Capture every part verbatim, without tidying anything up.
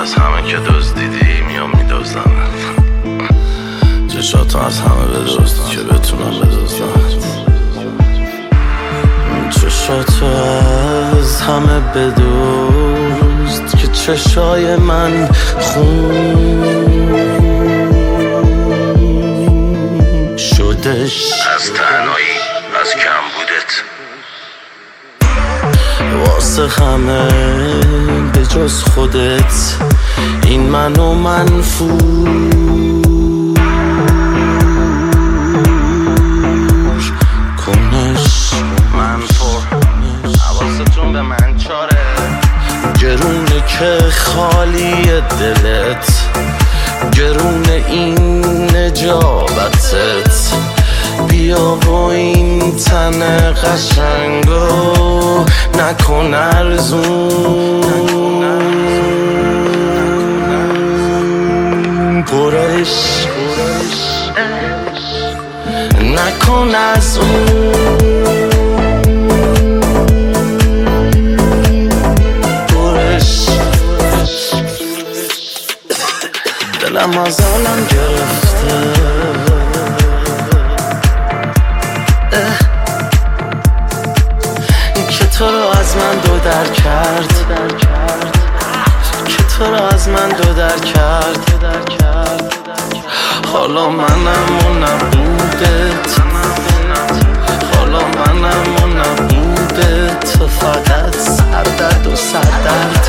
از همه که دزدیدی میام میدوزم، چشاتو از همه بدزد که بتونم بدزدم، چشاتو از همه بدزد که چشای من خون شدش از تنهایی، از کمبودت، واسه همه به جز خودت این منو منفور کنش. منفور حواستون به من چاره، گرونه که خالی دلت، گرونه این نجابتت، بیا و این تن قشنگو نکن ارزون، پرش نکن از اون، پرش دلم از عالم گرفته، که تو رو از من دو در کرد، که تو رو از من دو در کرد، حالا منم و نبودت، حالا منم و نبودت، تو فقط سردرد و سردرد.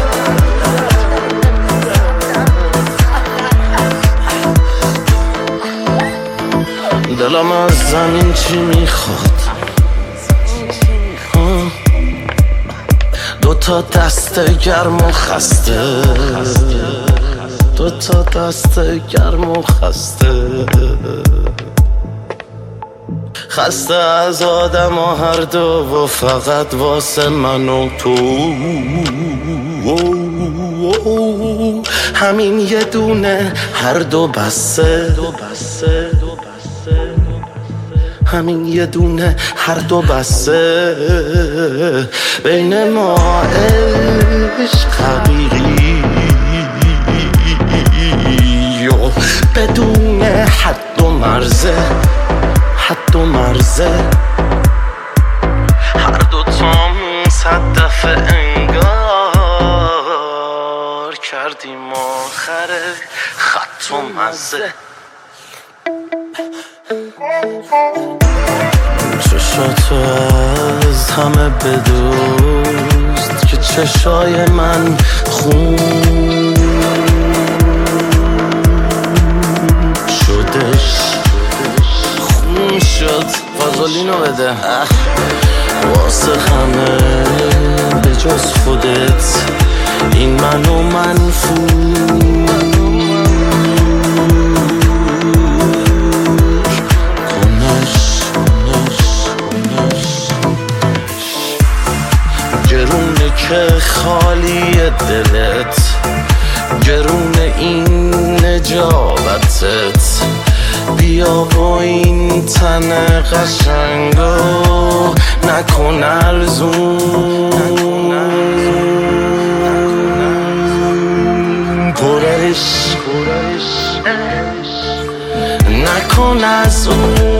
دلم از زمین چی میخواد، دو تا دست گرم و خسته، دو تا دست گرم و خسته، خسته از آدم و هر دو و فقط واسه من و تو، همین یه دونه هر دو بسه، همین یه دونه هر دو بسه، بین ما عشق حقیقی بدون حد و مرزه، حد و مرزه، هر دو تامون صد دفعه انگار کردیم آخر خط و مزه. چشاتو از همه بدزد که چشای من خون شدش، خون شد. فازولینو بده واسه همه به جز خودت این منو منفور که خالی دلت، گرونه این نجابتت، بیا و این تن قشنگو نکن ارزون، پرش نکن از اون،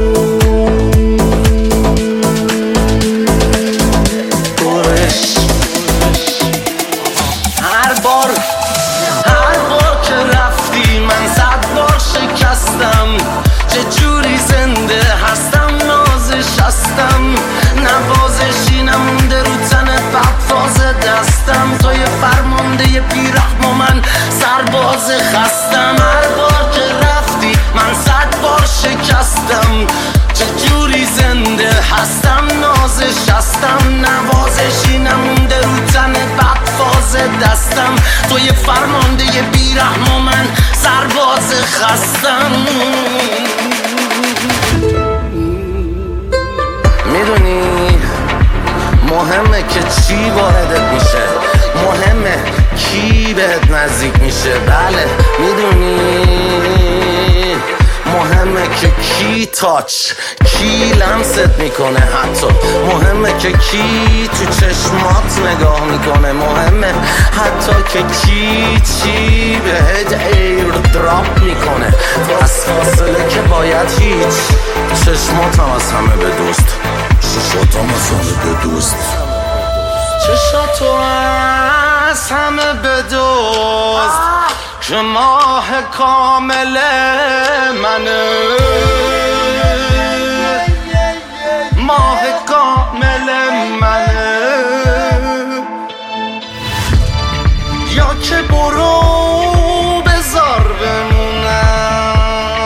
چه جوری زنده هستم، نازش هستم، نوازشی نمونده رو تنت، بدفاز دستم، توی فرمانده ی بیرحم و من سرباز خستم، هر بار که رفتی من صد بار شکستم، چه جوری زنده هستم، نازش هستم، نوازشی نمونده رو تنت، بدفاز دستم، توی فرمانده ی بیرحم و من سرباز خستم. میدونی مهمه که چی واردت میشه، مهمه کی بهت نزدیک میشه، بله میدونی مهمه که کی تاچ، کی لمست میکنه، حتی مهمه که کی تو چشمات نگاه میکنه، مهمه حتی که کی چی بهت ایر دراپ میکنه از فاصله که باید هیچ چشماتم از همه به دوست چشماتم از همه به دوست چشاتو از همه به دوست که ماه کامل منه ماه کامل منه یا که برو بذار بمونم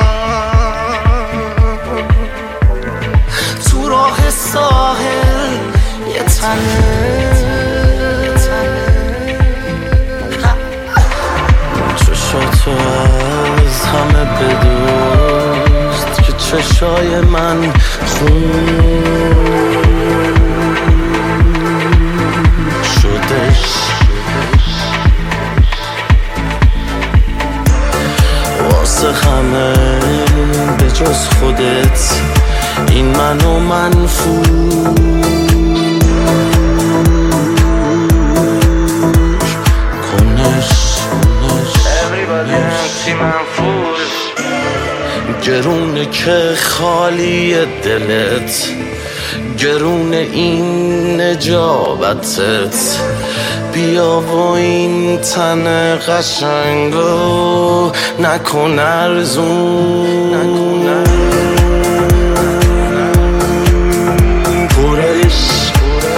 تو راه ساحل یه تنه چشاتو از همه بدوست که چشای من خون شدش واسه همه به جز خودت این منو منفور گرونه که خالی دلت گرونه این نجابتت بیا و این تن قشنگو نکن ارزون پرش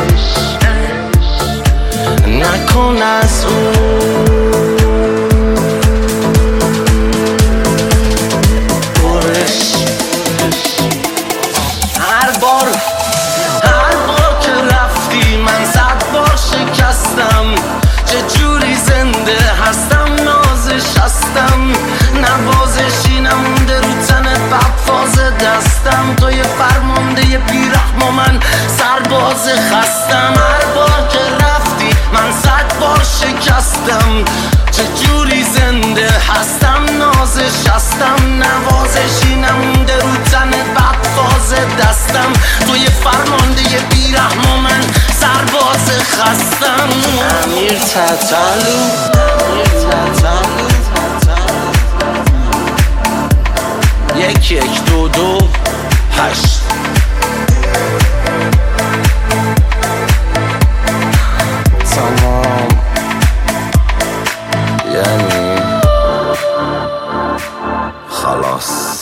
نکن از اون هر بار که رفتی من صد بار شکستم چه جوری زنده هستم نازش هستم نوازشی نمونده رو تنت بعد فاز دستم تو یه فرمانده یه بیرحم و من سرباز خستم هر بار که رفتی من صد بار شکستم چه جوری زنده هستم نازش هستم نوازشی نمونده رو تنت بعد فاز دستم تو یه فرمانده یه بیرحم و من سرباز خستم امیر تتلو امیر تتلو یک یک دو دو هشت تمام یعنی خلاص